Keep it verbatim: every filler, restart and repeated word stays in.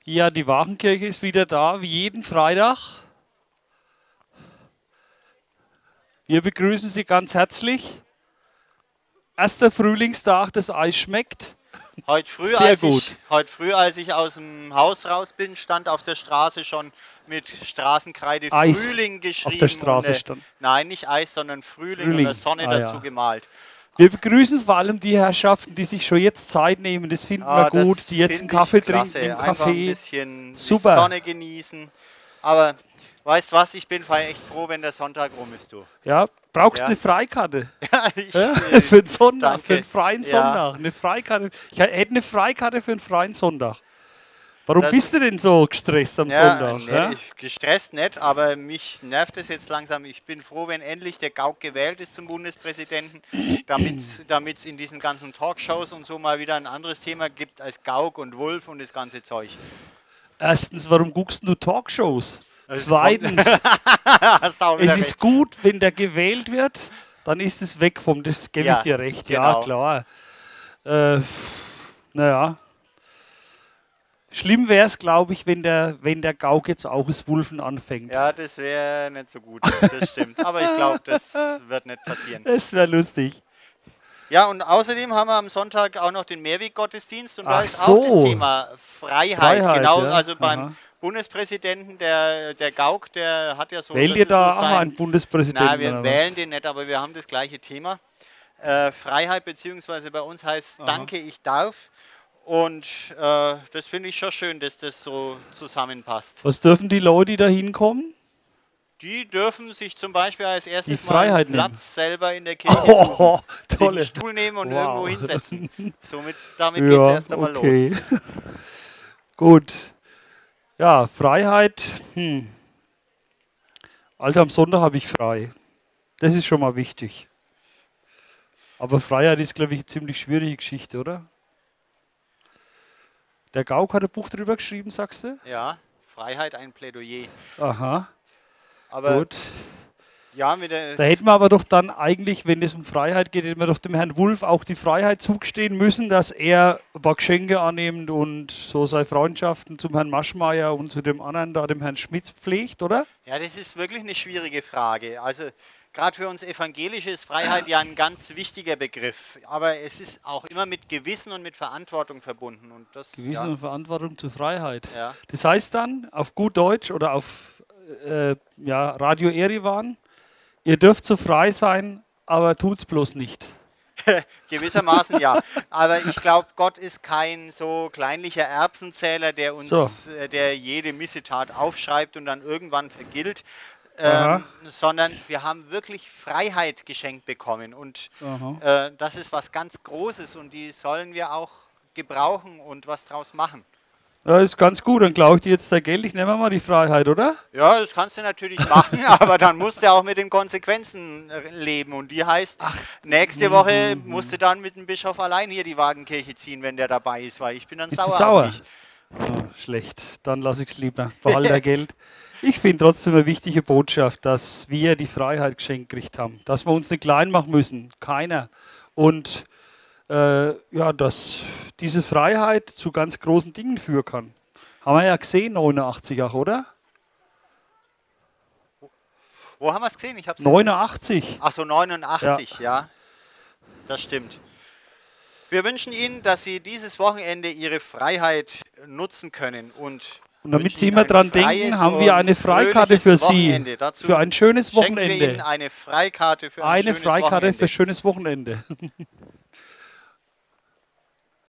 Ja, die Wachenkirche ist wieder da, wie jeden Freitag. Wir begrüßen Sie ganz herzlich. Erster Frühlingstag, das Eis schmeckt. Heute früh, Sehr als gut. ich, heute früh, als ich aus dem Haus raus bin, stand auf der Straße schon mit Straßenkreide Eis Frühling geschrieben. auf der Straße und, äh, stand. Nein, nicht Eis, sondern Frühling, Frühling. und eine Sonne Ah, dazu ja. gemalt. Wir begrüßen vor allem die Herrschaften, die sich schon jetzt Zeit nehmen. Das finden Ah, wir gut. das Die jetzt einen find ich Kaffee klasse. trinken im Einfach ein Café. bisschen Super. die Sonne genießen. Aber weißt was, ich bin echt froh, wenn der Sonntag rum ist, du. Ja, brauchst Ja. eine Freikarte. Ja, ich, Ja? äh, Für einen Sonntag, danke. für einen freien Ja. Sonntag. Eine Freikarte. Ich hätte eine Freikarte für einen freien Sonntag. Warum Das- bist du denn so gestresst am Ja, Sonntag? nee, Ja? ich, gestresst nicht, aber mich nervt es jetzt langsam. Ich bin froh, wenn endlich der Gauck gewählt ist zum Bundespräsidenten, damit es in diesen ganzen Talkshows und so mal wieder ein anderes Thema gibt als Gauck und Wulff und das ganze Zeug. Erstens, warum guckst du Talkshows? Es Zweitens, Hast auch wieder es ist recht. gut, wenn der gewählt wird, dann ist es weg vom, das gebe Ja, ich dir recht. Ja, genau. klar. Äh, naja. Schlimm wäre es, glaube ich, wenn der, wenn der Gauck jetzt auch das Wulfen anfängt. Ja, das wäre nicht so gut, das stimmt. Aber ich glaube, das wird nicht passieren. Das wäre lustig. Ja, und außerdem haben wir am Sonntag auch noch den Mehrweggottesdienst und da Ach ist auch das so. Thema Freiheit. Freiheit, genau, ja. also beim Aha. Bundespräsidenten, der, der Gauck, der hat ja so... Wählt das ihr ist da so auch sein- einen Bundespräsidenten? Nein, wir oder was? wählen den nicht, aber wir haben das gleiche Thema. Äh, Freiheit, beziehungsweise bei uns heißt Danke, ich darf. Und äh, das finde ich schon schön, dass das so zusammenpasst. Was dürfen die Leute, die da hinkommen? Die dürfen sich zum Beispiel als erstes Die mal Freiheit einen nehmen. Platz selber in der Kirche suchen. Oh, Sich tolle. einen Stuhl nehmen und Wow. irgendwo hinsetzen. Somit, damit geht es Ja, erst einmal los. okay. Gut. Ja, Freiheit. Hm. Also am Sonntag habe ich frei. Das ist schon mal wichtig. Aber Freiheit ist, glaube ich, eine ziemlich schwierige Geschichte, oder? Der Gauck hat ein Buch drüber geschrieben, sagst du? Ja, Freiheit, ein Plädoyer. Aha, Aber gut. ja, mit der, Da hätten wir aber doch dann eigentlich, wenn es um Freiheit geht, hätten wir doch dem Herrn Wulff auch die Freiheit zugestehen müssen, dass er ein paar Geschenke annimmt und so seine Freundschaften zum Herrn Maschmeyer und zu dem anderen da, dem Herrn Schmitz, pflegt, oder? ja, das ist wirklich eine schwierige Frage. Also gerade für uns Evangelische ist Freiheit ja ein ganz wichtiger Begriff. Aber es ist auch immer mit Gewissen und mit Verantwortung verbunden. Und das, Gewissen ja, und Verantwortung zur Freiheit. ja. Das heißt dann, auf gut Deutsch oder auf äh, ja, Radio Erivan, ihr dürft so frei sein, aber tut's bloß nicht. Gewissermaßen ja. Aber ich glaube, Gott ist kein so kleinlicher Erbsenzähler, der uns, So. äh, der jede Missetat aufschreibt und dann irgendwann vergilt. Aha. Ähm, sondern wir haben wirklich Freiheit geschenkt bekommen. Und Aha. äh, das ist was ganz Großes und die sollen wir auch gebrauchen und was draus machen. Ja, ist ganz gut, dann glaube ich dir jetzt da Geld, ich nehme mal die Freiheit, oder? Ja, das kannst du natürlich machen, aber dann musst du auch mit den Konsequenzen äh, leben. Und die heißt, nächste Woche musst du dann mit dem Bischof allein hier die Wagenkirche ziehen, wenn der dabei ist, weil ich bin dann Bist du sauer, sauer? auf dich. Ah, schlecht, dann lasse ich es lieber. Behalte der Geld. Ich finde trotzdem eine wichtige Botschaft, dass wir die Freiheit geschenkt gekriegt haben. Dass wir uns nicht klein machen müssen. Keiner. Und äh, ja, dass diese Freiheit zu ganz großen Dingen führen kann. Haben wir ja gesehen, neunundachtzig auch, oder? Wo haben wir es gesehen? Ich hab's neunundachtzig. Ach so, neunundachtzig, ja. Das stimmt. Wir wünschen Ihnen, dass Sie dieses Wochenende Ihre Freiheit nutzen können und Und damit wünschen Sie Ihnen immer ein dran freies denken, haben wir und eine Freikarte für fröhliches Sie. Wochenende. Dazu Für ein schönes schenken wir Ihnen Wochenende. eine Freikarte für ein Eine schönes Freikarte Wochenende. für schönes Wochenende.